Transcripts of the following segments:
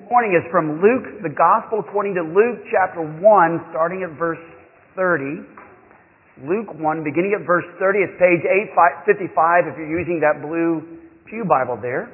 morning is from Luke, the Gospel according to Luke chapter 1, starting at verse 30. Luke 1, beginning at verse 30. It's page 855 if you're using that blue pew Bible there.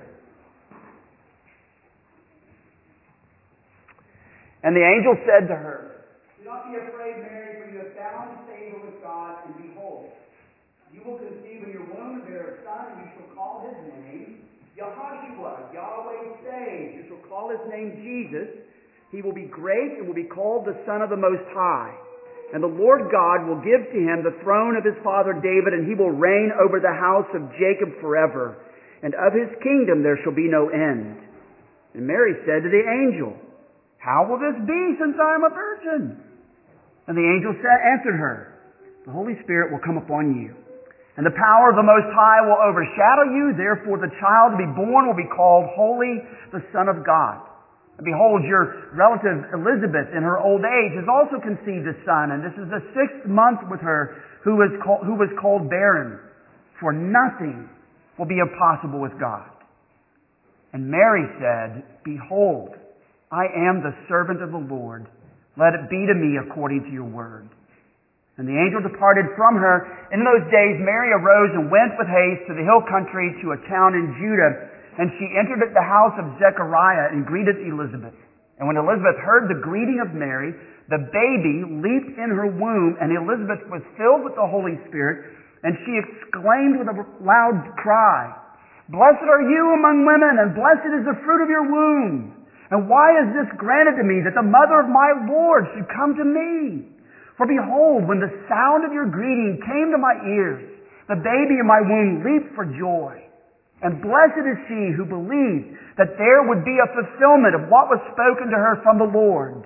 And the angel said to her, "Do not be afraid, Mary, for you have found favor with God, and behold, you will conceive in your womb and bear a son, and you shall call his name Yehoshua, Yahweh saves. You shall call his name Jesus. He will be great and will be called the Son of the Most High. And the Lord God will give to him the throne of his father David, and he will reign over the house of Jacob forever. And of his kingdom there shall be no end." And Mary said to the angel, "How will this be, since I am a virgin?" And the angel answered her, "The Holy Spirit will come upon you, and the power of the Most High will overshadow you. Therefore the child to be born will be called Holy, the Son of God. And behold, your relative Elizabeth in her old age has also conceived a son, and this is the 6th month with her who was called barren. For nothing will be impossible with God." And Mary said, "Behold, I am the servant of the Lord. Let it be to me according to your word." And the angel departed from her. In those days Mary arose and went with haste to the hill country to a town in Judah. And she entered at the house of Zechariah and greeted Elizabeth. And when Elizabeth heard the greeting of Mary, the baby leaped in her womb, and Elizabeth was filled with the Holy Spirit, and she exclaimed with a loud cry, "Blessed are you among women, and blessed is the fruit of your womb. And why is this granted to me, that the mother of my Lord should come to me? For behold, when the sound of your greeting came to my ears, the baby in my womb leaped for joy. And blessed is she who believed that there would be a fulfillment of what was spoken to her from the Lord."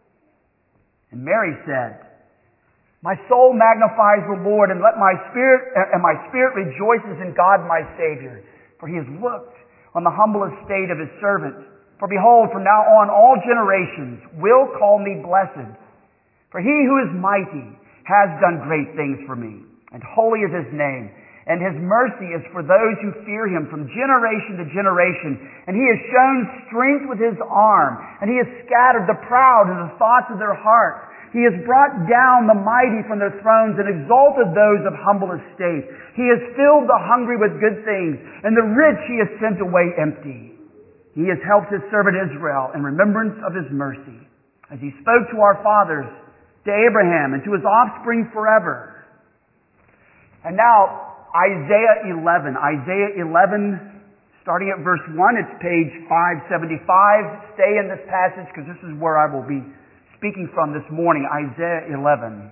And Mary said, "My soul magnifies the Lord, and my spirit rejoices in God my Savior, for he has looked on the humble estate of his servant. For behold, from now on all generations will call me blessed. For he who is mighty has done great things for me, and holy is his name, and his mercy is for those who fear him from generation to generation. And he has shown strength with his arm, and he has scattered the proud in the thoughts of their heart. He has brought down the mighty from their thrones and exalted those of humble estate. He has filled the hungry with good things, and the rich he has sent away empty. He has helped his servant Israel in remembrance of his mercy, as he spoke to our fathers, to Abraham, and to his offspring forever." And now, Isaiah 11. Isaiah 11, starting at verse 1. It's page 575. Stay in this passage because this is where I will be speaking from this morning. Isaiah 11.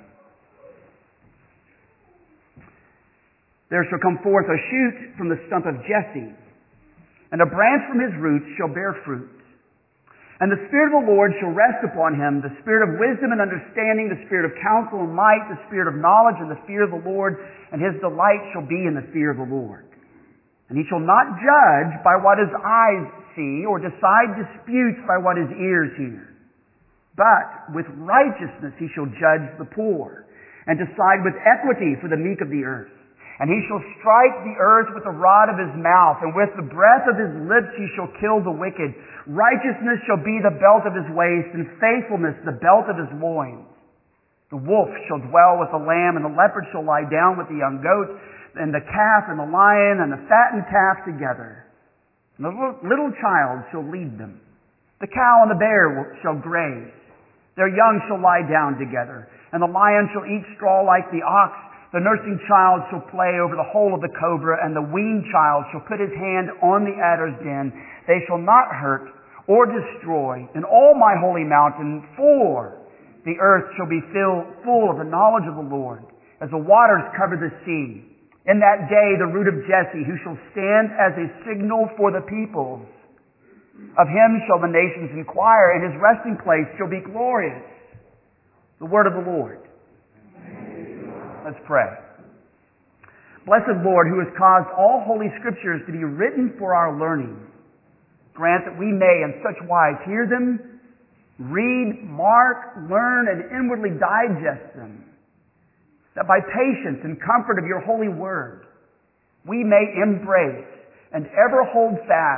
"There shall come forth a shoot from the stump of Jesse, and a branch from his roots shall bear fruit. And the Spirit of the Lord shall rest upon him, the Spirit of wisdom and understanding, the Spirit of counsel and might, the Spirit of knowledge and the fear of the Lord, and his delight shall be in the fear of the Lord. And he shall not judge by what his eyes see, or decide disputes by what his ears hear. But with righteousness he shall judge the poor, and decide with equity for the meek of the earth. And he shall strike the earth with the rod of his mouth, and with the breath of his lips he shall kill the wicked. Righteousness shall be the belt of his waist, and faithfulness the belt of his loins. The wolf shall dwell with the lamb, and the leopard shall lie down with the young goat, and the calf and the lion and the fattened calf together. And the little child shall lead them. The cow and the bear shall graze. Their young shall lie down together, and the lion shall eat straw like the ox. The nursing child shall play over the hole of the cobra, and the weaned child shall put his hand on the adder's den. They shall not hurt or destroy in all my holy mountain, for the earth shall be full of the knowledge of the Lord, as the waters cover the sea. In that day the root of Jesse, who shall stand as a signal for the peoples. Of him shall the nations inquire, and his resting place shall be glorious." The word of the Lord. Let's pray. Blessed Lord, who has caused all holy scriptures to be written for our learning, grant that we may in such wise hear them, read, mark, learn, and inwardly digest them, that by patience and comfort of your holy word, we may embrace and ever hold fast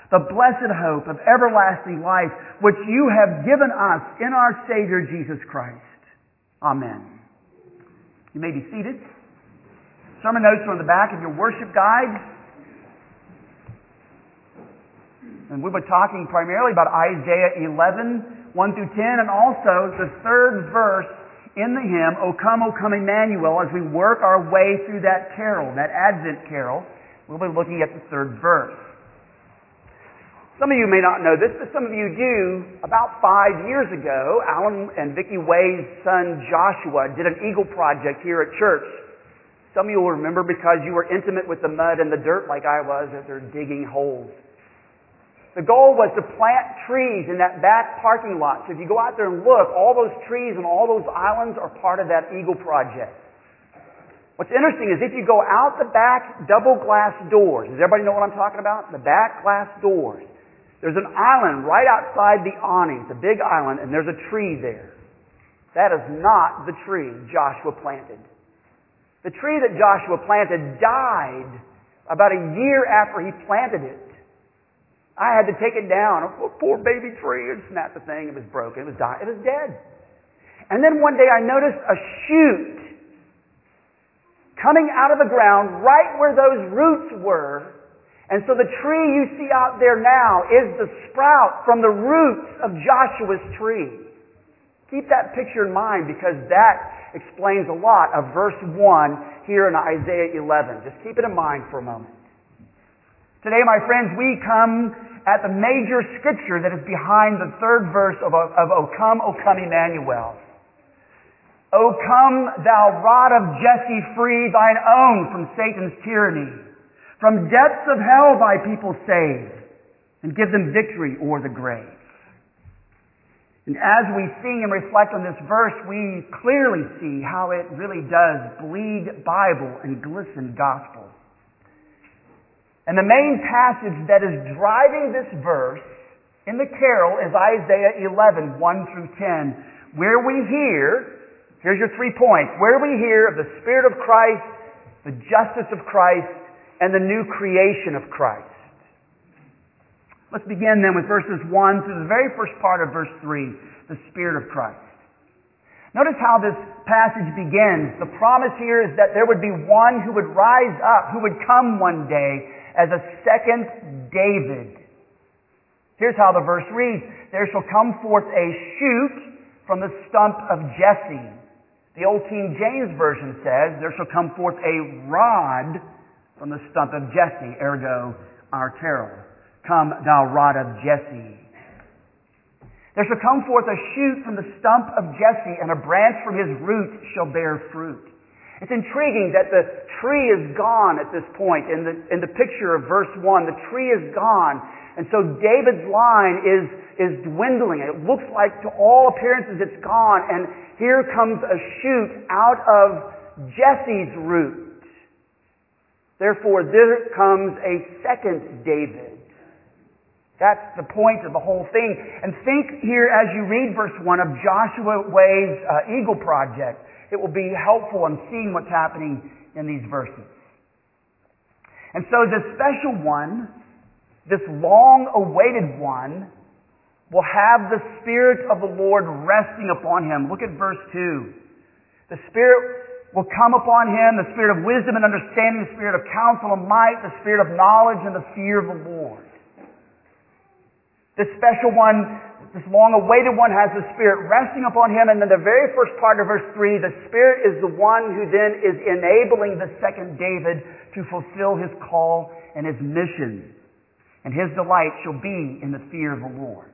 the blessed hope of everlasting life, which you have given us in our Savior Jesus Christ. Amen. You may be seated. Sermon notes are on the back of your worship guide. And we've been talking primarily about Isaiah 11, 1 through 10, and also the third verse in the hymn, O Come, Emmanuel, as we work our way through that carol, that Advent carol. We'll be looking at the third verse. Some of you may not know this, but some of you do. About 5 years ago, Alan and Vicki Way's son Joshua did an Eagle project here at church. Some of you will remember because you were intimate with the mud and the dirt like I was as they're digging holes. The goal was to plant trees in that back parking lot. So if you go out there and look, all those trees and all those islands are part of that Eagle project. What's interesting is if you go out the back double glass doors, does everybody know what I'm talking about? The back glass doors. There's an island right outside the awning, the big island, and there's a tree there. That is not the tree Joshua planted. The tree that Joshua planted died about a year after he planted it. I had to take it down. Oh, poor baby tree. It snapped the thing. It was broken. It was dead. And then one day I noticed a shoot coming out of the ground right where those roots were. And so the tree you see out there now is the sprout from the roots of Joshua's tree. Keep that picture in mind because that explains a lot of verse 1 here in Isaiah 11. Just keep it in mind for a moment. Today, my friends, we come at the major scripture that is behind the third verse of O Come, Emmanuel. O come, thou rod of Jesse, free thine own from Satan's tyranny. From depths of hell thy people save, and give them victory o'er the grave. And as we sing and reflect on this verse, we clearly see how it really does bleed Bible and glisten gospel. And the main passage that is driving this verse in the carol is Isaiah 11, 1 through 10, where we hear, here's your 3 points, where we hear of the Spirit of Christ, the justice of Christ, and the new creation of Christ. Let's begin then with verses 1 through the very first part of verse 3, the Spirit of Christ. Notice how this passage begins. The promise here is that there would be one who would rise up, who would come one day as a second David. Here's how the verse reads. There shall come forth a shoot from the stump of Jesse. The old King James Version says, there shall come forth a rod from the stump of Jesse, ergo our carol. Come, thou rod of Jesse. There shall come forth a shoot from the stump of Jesse, and a branch from his root shall bear fruit. It's intriguing that the tree is gone at this point. In the picture of verse 1, the tree is gone. And so David's line is dwindling. It looks like to all appearances it's gone. And here comes a shoot out of Jesse's root. Therefore, there comes a second David. That's the point of the whole thing. And think here as you read verse 1 of Joshua Way's Eagle Project. It will be helpful in seeing what's happening in these verses. And so this special one, this long-awaited one, will have the Spirit of the Lord resting upon him. Look at verse 2. The Spirit will come upon him, the Spirit of wisdom and understanding, the Spirit of counsel and might, the Spirit of knowledge and the fear of the Lord. This special one, this long-awaited one, has the Spirit resting upon him. And then the very first part of verse 3, the Spirit is the one who then is enabling the second David to fulfill his call and his mission. And his delight shall be in the fear of the Lord.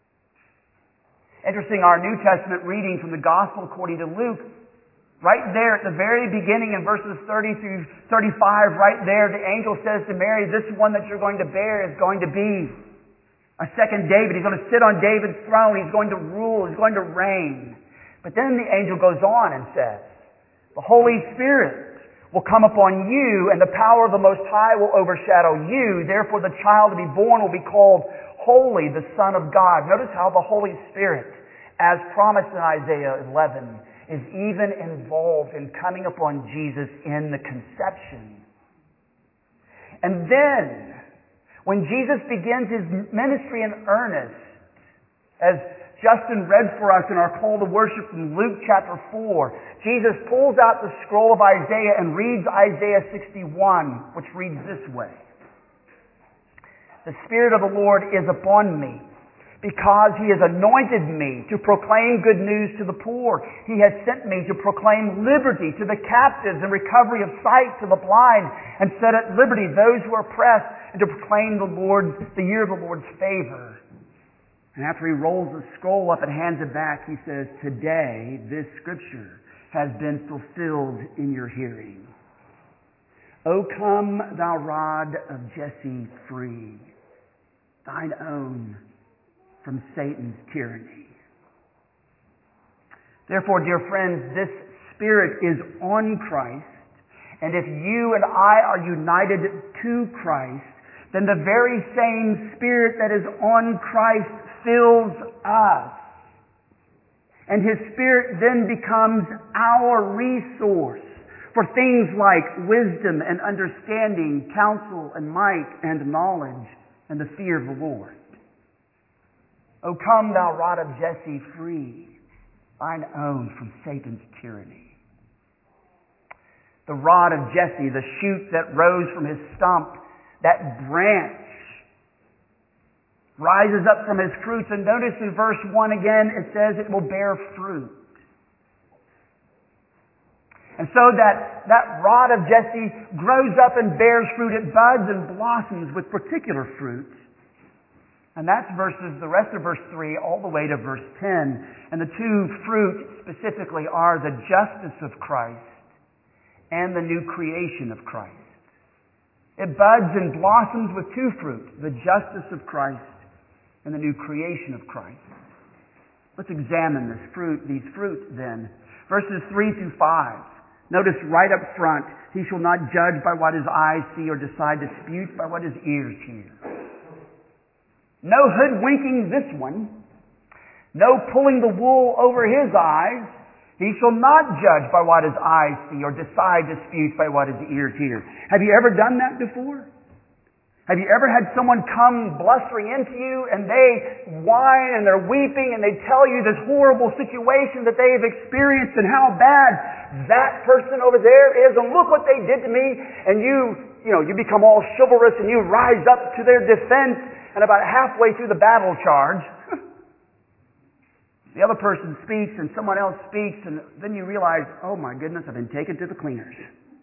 Interesting, our New Testament reading from the Gospel according to Luke, right there at the very beginning in verses 30 through 35, right there, the angel says to Mary, this one that you're going to bear is going to be a second David. He's going to sit on David's throne. He's going to rule. He's going to reign. But then the angel goes on and says, the Holy Spirit will come upon you, and the power of the Most High will overshadow you. Therefore the child to be born will be called Holy, the Son of God. Notice how the Holy Spirit, as promised in Isaiah 11, is even involved in coming upon Jesus in the conception. And then, When Jesus begins His ministry in earnest, as Justin read for us in our call to worship from Luke chapter 4, Jesus pulls out the scroll of Isaiah and reads Isaiah 61, which reads this way. The Spirit of the Lord is upon me, because He has anointed me to proclaim good news to the poor. He has sent me to proclaim liberty to the captives and recovery of sight to the blind, and set at liberty those who are oppressed, and to proclaim the year of the Lord's favor. And after He rolls the scroll up and hands it back, He says, today this scripture has been fulfilled in your hearing. O come, thou rod of Jesse, free, thine own from Satan's tyranny. Therefore, dear friends, this Spirit is on Christ, and if you and I are united to Christ, then the very same Spirit that is on Christ fills us. And His Spirit then becomes our resource for things like wisdom and understanding, counsel and might and knowledge and the fear of the Lord. O come, thou rod of Jesse, free, thine own from Satan's tyranny. The rod of Jesse, the shoot that rose from his stump, that branch rises up from his fruits. And notice in verse 1 again, it says it will bear fruit. And so that rod of Jesse grows up and bears fruit. It buds and blossoms with particular fruits. And that's the rest of verse 3 all the way to verse 10. And the two fruits specifically are the justice of Christ and the new creation of Christ. It buds and blossoms with two fruits, the justice of Christ and the new creation of Christ. Let's examine these fruits then. Verses 3 through 5. Notice right up front, he shall not judge by what his eyes see or decide disputes by what his ears hear. No hoodwinking this one. No pulling the wool over his eyes. He shall not judge by what his eyes see or decide disputes by what his ears hear. Have you ever done that before? Have you ever had someone come blustering into you and they whine and they're weeping and they tell you this horrible situation that they've experienced and how bad that person over there is, and look what they did to me, and you become all chivalrous and you rise up to their defense, and about halfway through the battle charge, the other person speaks and someone else speaks, and then you realize, oh my goodness, I've been taken to the cleaners.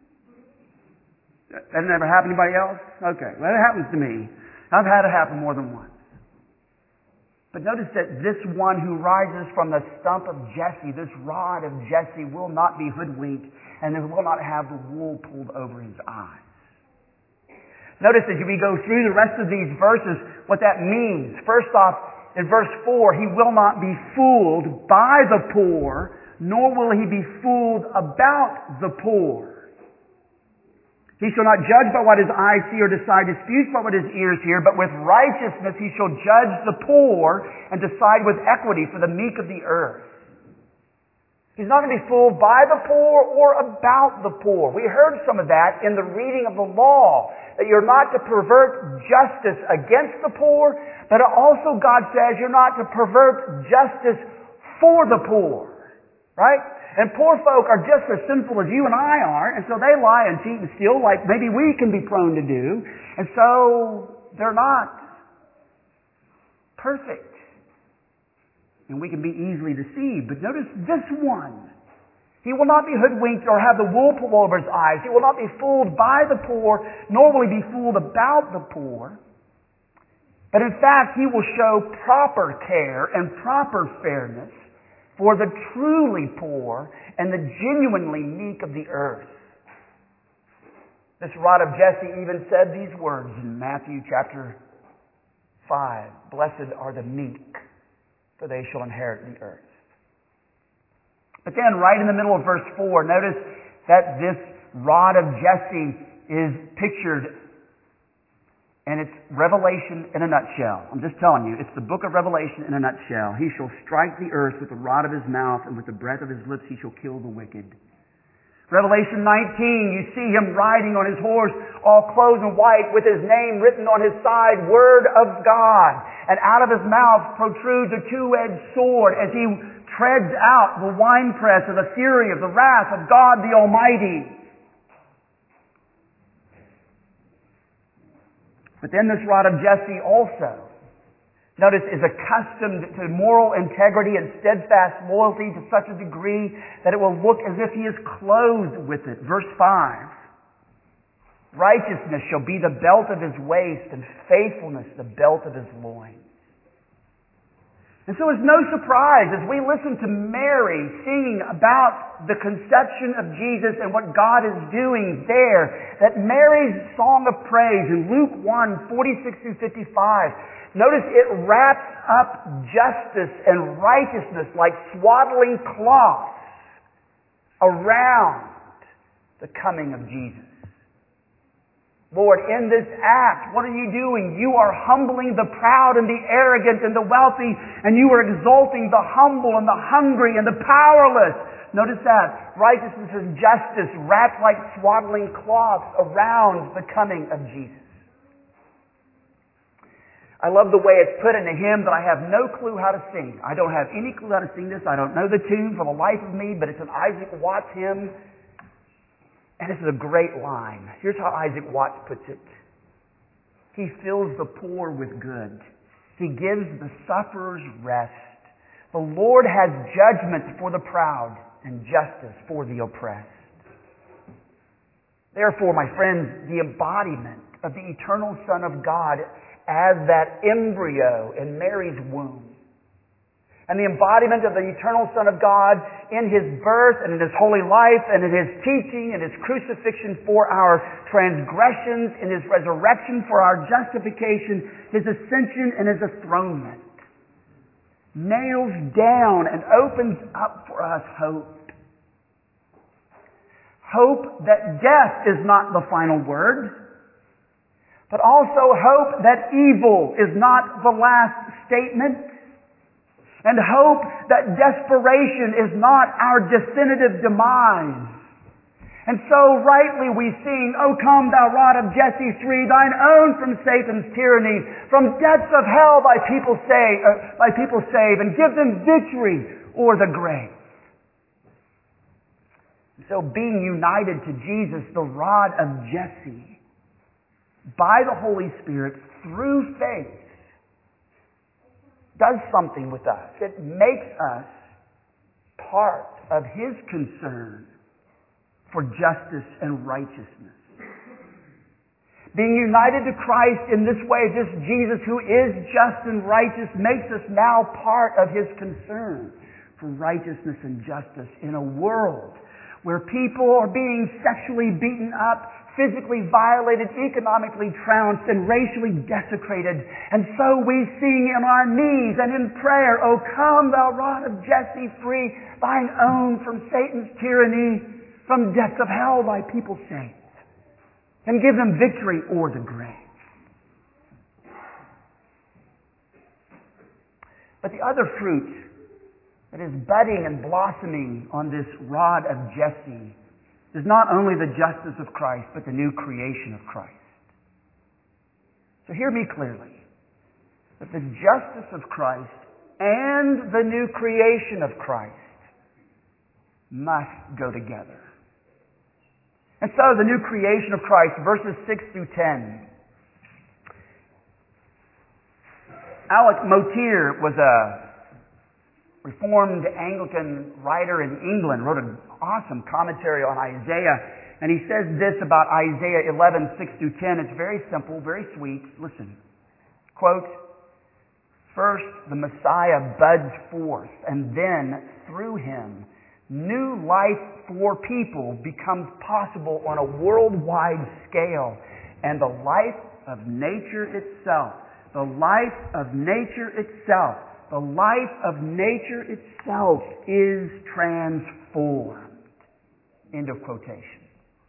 That never happened to anybody else? Okay, well, it happens to me. I've had it happen more than once. But notice that this one who rises from the stump of Jesse, this rod of Jesse, will not be hoodwinked, and will not have the wool pulled over his eyes. Notice as we go through the rest of these verses what that means. First off, in verse 4, he will not be fooled by the poor, nor will he be fooled about the poor. He shall not judge by what his eyes see or decide disputes by what his ears hear, but with righteousness he shall judge the poor and decide with equity for the meek of the earth. He's not going to be fooled by the poor or about the poor. We heard some of that in the reading of the law, that you're not to pervert justice against the poor, but also God says you're not to pervert justice for the poor. Right? And poor folk are just as sinful as you and I are, and so they lie and cheat and steal like maybe we can be prone to do, and so they're not perfect. And we can be easily deceived. But notice this one. He will not be hoodwinked or have the wool pulled over his eyes. He will not be fooled by the poor, nor will he be fooled about the poor. But in fact, he will show proper care and proper fairness for the truly poor and the genuinely meek of the earth. This rod of Jesse even said these words in Matthew chapter 5. Blessed are the meek, for they shall inherit the earth. But then right in the middle of verse 4, notice that this rod of Jesse is pictured, and it's Revelation in a nutshell. I'm just telling you, it's the book of Revelation in a nutshell. He shall strike the earth with the rod of his mouth, and with the breath of his lips he shall kill the wicked. Revelation 19, you see him riding on his horse, all clothed in white, with his name written on his side, Word of God. And out of his mouth protrudes a two-edged sword as he treads out the winepress of the fury of the wrath of God the Almighty. But then this rod of Jesse also, notice, is accustomed to moral integrity and steadfast loyalty to such a degree that it will look as if he is clothed with it. Verse 5. Righteousness shall be the belt of his waist, and faithfulness the belt of his loins. And so it's no surprise as we listen to Mary singing about the conception of Jesus and what God is doing there, that Mary's song of praise in Luke 1:46-55, notice it wraps up justice and righteousness like swaddling cloths around the coming of Jesus. Lord, in this act, what are you doing? You are humbling the proud and the arrogant and the wealthy, and you are exalting the humble and the hungry and the powerless. Notice that. Righteousness and justice wrapped like swaddling cloths around the coming of Jesus. I love the way it's put in a hymn that I have no clue how to sing. I don't have any clue how to sing this. I don't know the tune for the life of me, but it's an Isaac Watts hymn. And this is a great line. Here's how Isaac Watts puts it. He fills the poor with good. He gives the sufferers rest. The Lord has judgment for the proud and justice for the oppressed. Therefore, my friends, the embodiment of the eternal Son of God as that embryo in Mary's womb, and the embodiment of the eternal Son of God in His birth and in His holy life and in His teaching and His crucifixion for our transgressions, in His resurrection for our justification, His ascension and His enthronement, nails down and opens up for us hope. Hope that death is not the final word, but also hope that evil is not the last statement, and hope that desperation is not our definitive demise. And so rightly we sing, O come thou rod of Jesse, free thine own from Satan's tyranny, from depths of hell thy people save, and give them victory o'er the grave. So being united to Jesus, the rod of Jesse, by the Holy Spirit through faith, does something with us. It makes us part of His concern for justice and righteousness. Being united to Christ in this way, this Jesus who is just and righteous, makes us now part of His concern for righteousness and justice in a world where people are being sexually beaten up, physically violated, economically trounced, and racially desecrated. And so we sing on our knees and in prayer, O come thou rod of Jesse, free thine own from Satan's tyranny, from depths of hell thy people save, and give them victory o'er the grave. But the other fruit that is budding and blossoming on this rod of Jesse is not only the justice of Christ, but the new creation of Christ. So hear me clearly, that the justice of Christ and the new creation of Christ must go together. And so the new creation of Christ, verses 6 through 10. Alec Motyer was a Reformed Anglican writer in England, wrote an awesome commentary on Isaiah, and he says this about Isaiah 11, 6 through 10. It's very simple, very sweet. Listen. Quote, first the Messiah buds forth, and then through Him, new life for people becomes possible on a worldwide scale, and the life of nature itself, the life of nature itself, the life of nature itself is transformed. End of quotation.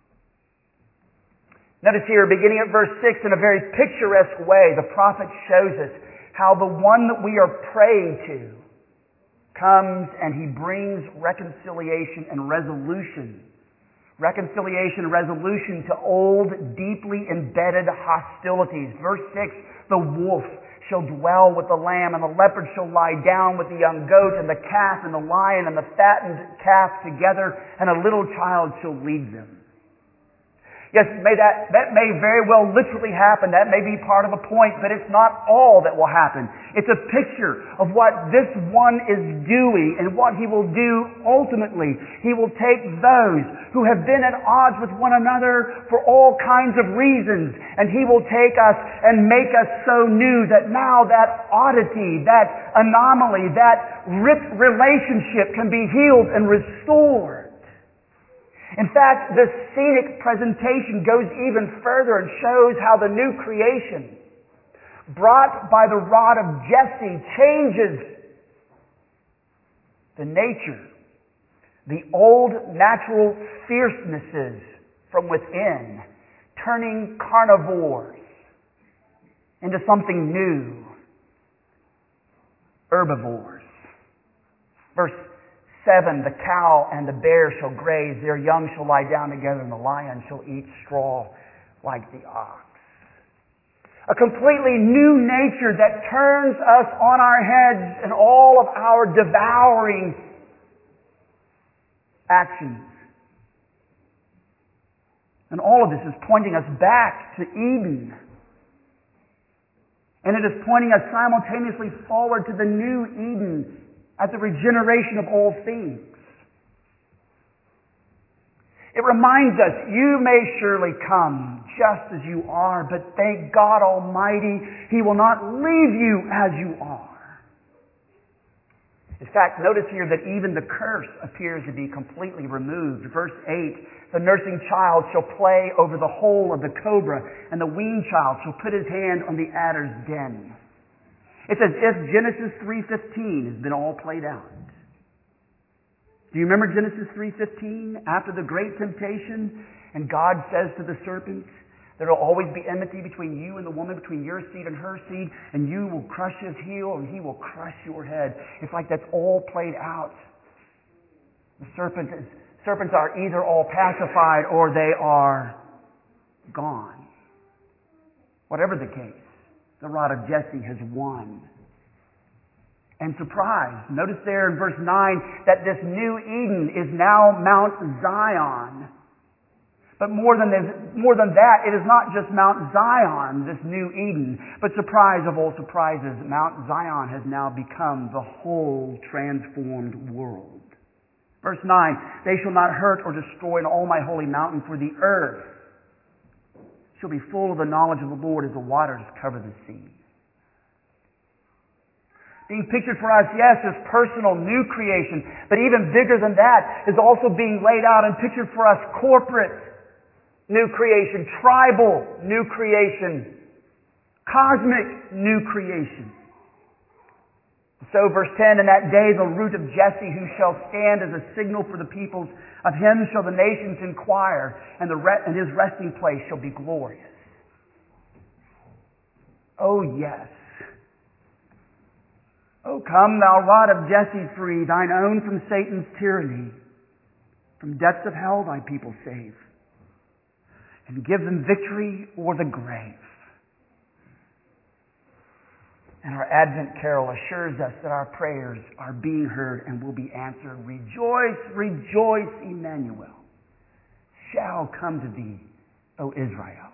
Notice here, beginning at verse 6, in a very picturesque way, the prophet shows us how the one that we are praying to comes and He brings reconciliation and resolution. reconciliation and resolution to old, deeply embedded hostilities. Verse 6, the wolf shall dwell with the lamb, and the leopard shall lie down with the young goat, and the calf and the lion and the fattened calf together, and a little child shall lead them. Yes, that may very well literally happen. That may be part of a point, but it's not all that will happen. It's a picture of what this one is doing and what he will do ultimately. He will take those who have been at odds with one another for all kinds of reasons, and he will take us and make us so new that now that oddity, that anomaly, that ripped relationship can be healed and restored. In fact, the scenic presentation goes even further and shows how the new creation, brought by the rod of Jesse, changes the nature, the old natural fiercenesses from within, turning carnivores into something new, herbivores. Verse 7, the cow and the bear shall graze, their young shall lie down together, and the lion shall eat straw like the ox. A completely new nature that turns us on our heads in all of our devouring actions. And all of this is pointing us back to Eden. And it is pointing us simultaneously forward to the new Eden, at the regeneration of all things. It reminds us, you may surely come just as you are, but thank God Almighty, He will not leave you as you are. In fact, notice here that even the curse appears to be completely removed. Verse 8, the nursing child shall play over the hole of the cobra, and the weaned child shall put his hand on the adder's den. It's as if Genesis 3:15 has been all played out. Do you remember Genesis 3:15? After the great temptation, and God says to the serpent, there will always be enmity between you and the woman, between your seed and her seed, and you will crush his heel and he will crush your head. It's like that's all played out. The serpents are either all pacified or they are gone. Whatever the case, the rod of Jesse has won. And surprise, notice there in verse 9 that this new Eden is now Mount Zion. But more than that, it is not just Mount Zion, this new Eden, but surprise of all surprises, Mount Zion has now become the whole transformed world. Verse 9, they shall not hurt or destroy in all my holy mountain, for the earth shall be full of the knowledge of the Lord as the waters cover the sea. Being pictured for us, yes, is personal, new creation, but even bigger than that is also being laid out and pictured for us corporate new creation, tribal new creation, cosmic new creation. So verse 10, in that day the root of Jesse, who shall stand as a signal for the peoples, of him shall the nations inquire, and his resting place shall be glorious. Oh yes. Oh come, thou rod of Jesse, free thine own from Satan's tyranny. From depths of hell thy people save, and give them victory o'er the grave. And our Advent carol assures us that our prayers are being heard and will be answered. Rejoice, rejoice, Emmanuel shall come to thee, O Israel.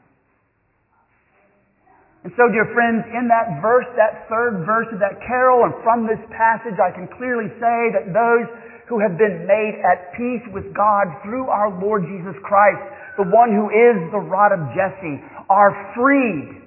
And so, dear friends, in that verse, that third verse of that carol, and from this passage, I can clearly say that those who have been made at peace with God through our Lord Jesus Christ, the one who is the rod of Jesse, are freed.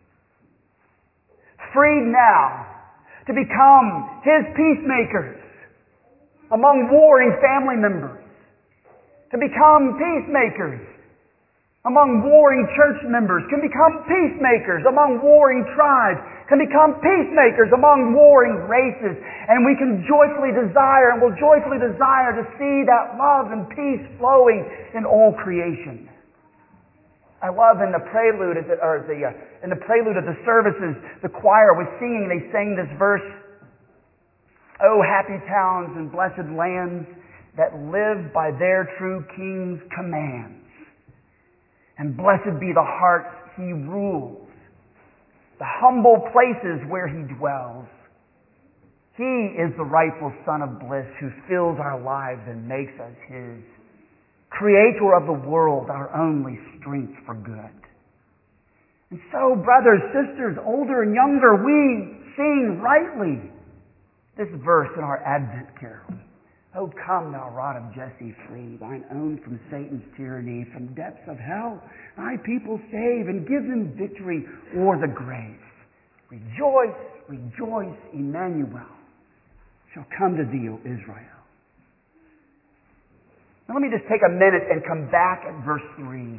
Freed now to become His peacemakers among warring family members, to become peacemakers among warring church members, can become peacemakers among warring tribes, can become peacemakers among warring races, and we can joyfully desire and will joyfully desire to see that love and peace flowing in all creation. I love in the prelude of the services, the choir was singing. They sang this verse: "Oh, happy towns and blessed lands, that live by their true King's commands. And blessed be the hearts He rules, the humble places where He dwells. He is the rightful Son of bliss who fills our lives and makes us His. Creator of the world, our only strength for good. And so, brothers, sisters, older and younger, we sing rightly this verse in our Advent carol. Oh, come, thou rod of Jesse, free thine own from Satan's tyranny, from depths of hell thy people save, and give them victory o'er the grave. Rejoice, rejoice, Emmanuel shall come to thee, O Israel. Now let me just take a minute and come back at verse 3.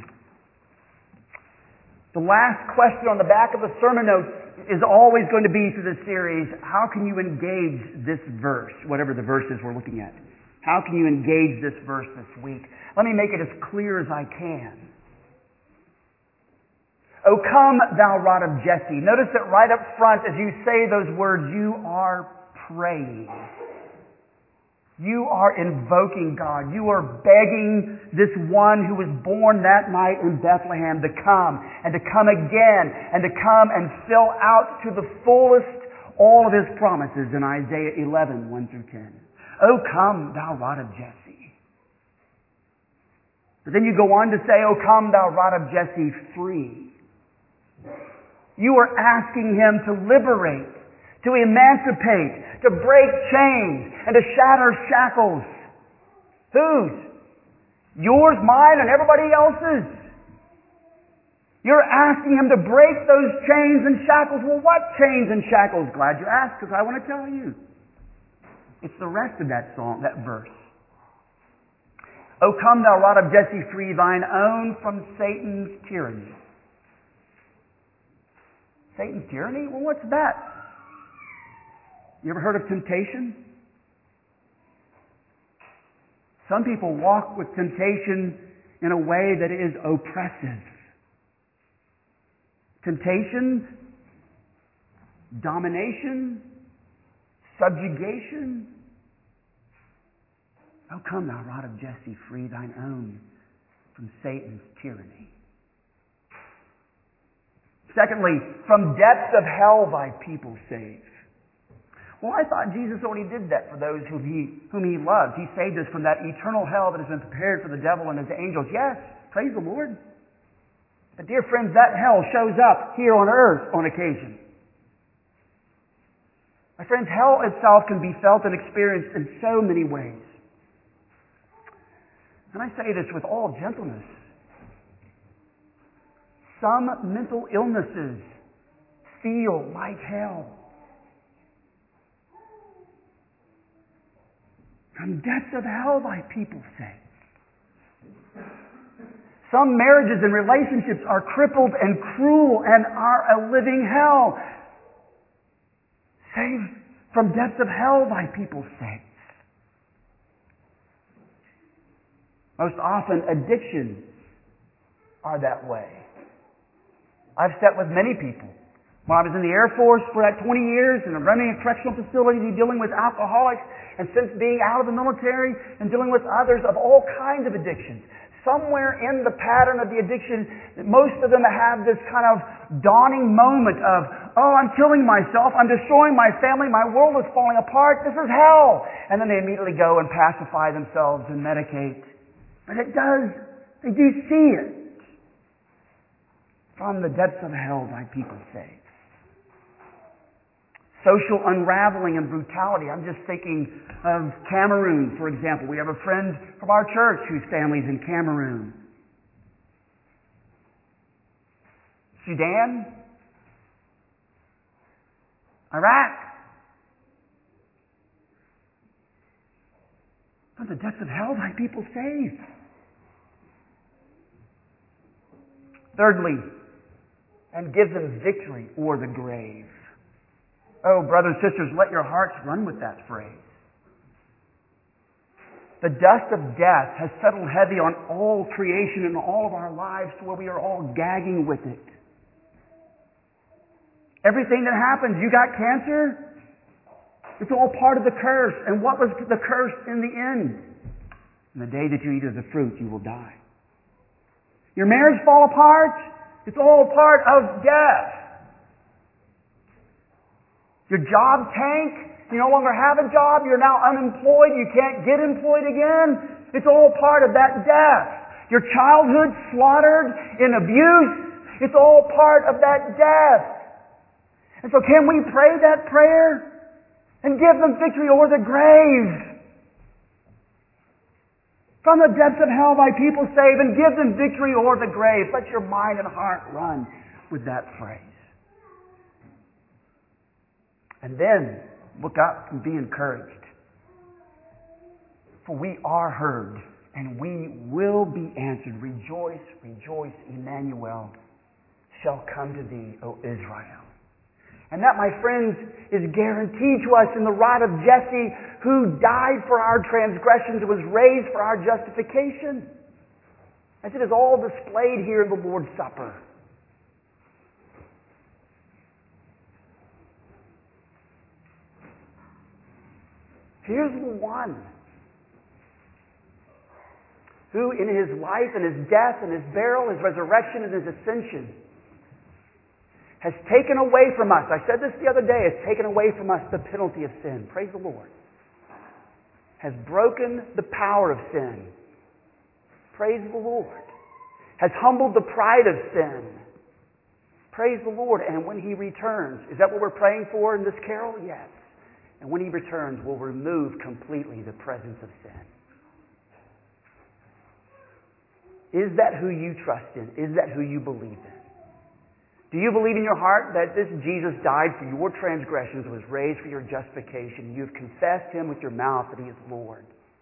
The last question on the back of the sermon notes is always going to be through this series, how can you engage this verse, whatever the verse is we're looking at? How can you engage this verse this week? Let me make it as clear as I can. O come, thou rod of Jesse. Notice that right up front, as you say those words, you are praying. You are invoking God. You are begging this one who was born that night in Bethlehem to come, and to come again, and to come and fill out to the fullest all of His promises in Isaiah 11, 1 through 10. O come, thou rod of Jesse. But then you go on to say, O come, thou rod of Jesse, free. You are asking Him to liberate, to emancipate, to break chains, and to shatter shackles. Whose? Yours, mine, and everybody else's. You're asking Him to break those chains and shackles. Well, what chains and shackles? Glad you asked, because I want to tell you. It's the rest of that song, that verse. O come, thou rod of Jesse, free thine own from Satan's tyranny. Satan's tyranny? Well, what's that? You ever heard of temptation? Some people walk with temptation in a way that is oppressive. Temptation, domination, subjugation. Oh, come, thou rod of Jesse, free thine own from Satan's tyranny. Secondly, from depths of hell thy people save. Well, I thought Jesus already did that for those whom he loved. He saved us from that eternal hell that has been prepared for the devil and his angels. Yes, praise the Lord. But dear friends, that hell shows up here on earth on occasion. My friends, hell itself can be felt and experienced in so many ways. And I say this with all gentleness. Some mental illnesses feel like hell. From depths of hell thy people say. Some marriages and relationships are crippled and cruel and are a living hell. Save from depths of hell thy people say. Most often addictions are that way. I've sat with many people. When I was in the Air Force for that 20 years and running a correctional facility dealing with alcoholics, and since being out of the military and dealing with others of all kinds of addictions. Somewhere in the pattern of the addiction, most of them have this kind of dawning moment of, oh, I'm killing myself, I'm destroying my family, my world is falling apart, this is hell. And then they immediately go and pacify themselves and medicate. But they do see it. From the depths of hell thy people say. Social unraveling and brutality. I'm just thinking of Cameroon, for example. We have a friend from our church whose family's in Cameroon. Sudan. Iraq. From the depths of hell thy people save. Thirdly, and give them victory o'er the grave. Oh, brothers and sisters, let your hearts run with that phrase. The dust of death has settled heavy on all creation and all of our lives to where we are all gagging with it. Everything that happens, you got cancer, it's all part of the curse. And what was the curse in the end? And the day that you eat of the fruit, you will die. Your marriage fall apart. It's all part of death. Your job tank. You no longer have a job. You're now unemployed. You can't get employed again. It's all part of that death. Your childhood slaughtered in abuse. It's all part of that death. And so can we pray that prayer and give them victory over the grave? From the depths of hell thy people save, and give them victory over the grave. Let your mind and heart run with that phrase. And then look up and be encouraged. For we are heard, and we will be answered. Rejoice, rejoice, Emmanuel shall come to thee, O Israel. And that, my friends, is guaranteed to us in the rod of Jesse, who died for our transgressions and was raised for our justification. As it is all displayed here in the Lord's Supper. Here's the one who in His life and His death and His burial, His resurrection and His ascension has taken away from us, I said this the other day, has taken away from us the penalty of sin. Praise the Lord. Has broken the power of sin. Praise the Lord. Has humbled the pride of sin. Praise the Lord. And when He returns, is that what we're praying for in this carol? Yes. And when He returns, we'll remove completely the presence of sin. Is that who you trust in? Is that who you believe in? Do you believe in your heart that this Jesus died for your transgressions, was raised for your justification? You've confessed Him with your mouth that He is Lord.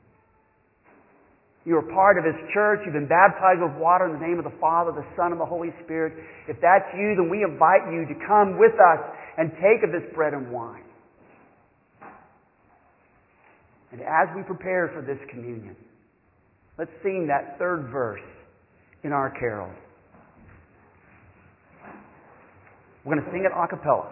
You are part of His church. You've been baptized with water in the name of the Father, the Son, and the Holy Spirit. If that's you, then we invite you to come with us and take of this bread and wine. And as we prepare for this communion, let's sing that third verse in our carol. We're going to sing it a cappella.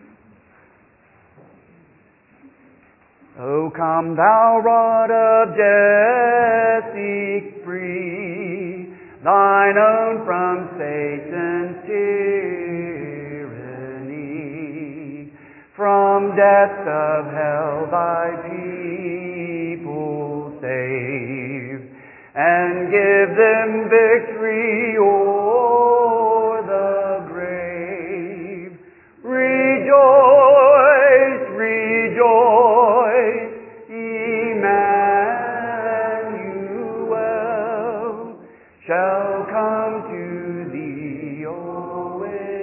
O come thou rod of Jesse, free thine own from Satan's tyranny. From depths of hell thy people save, and give them victory o'er the grave. Rejoice, rejoice, Emmanuel shall come to thee, O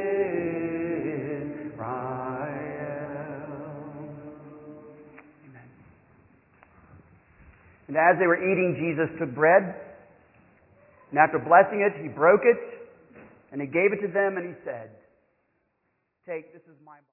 Israel. Amen. And as they were eating, Jesus took bread, and after blessing it, He broke it, and He gave it to them, and He said, "Take, this is my body."